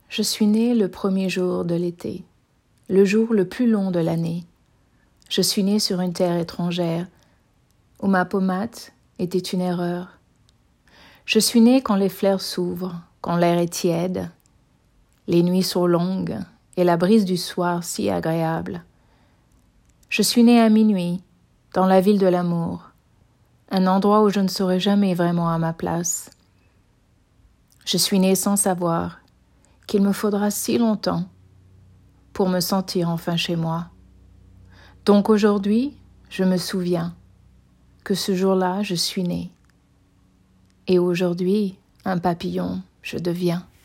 Je suis née le premier jour de l'été, le jour le plus long de l'année. Je suis née sur une terre étrangère, où ma pommade était une erreur. Je suis née quand les fleurs s'ouvrent, quand l'air est tiède, les nuits sont longues et la brise du soir si agréable. Je suis née à minuit, dans la ville de l'amour, un endroit où je ne serai jamais vraiment à ma place. Je suis née sans savoir qu'il me faudra si longtemps pour me sentir enfin chez moi. Donc aujourd'hui, je me souviens que ce jour-là, je suis née. Et aujourd'hui, un papillon, je deviens.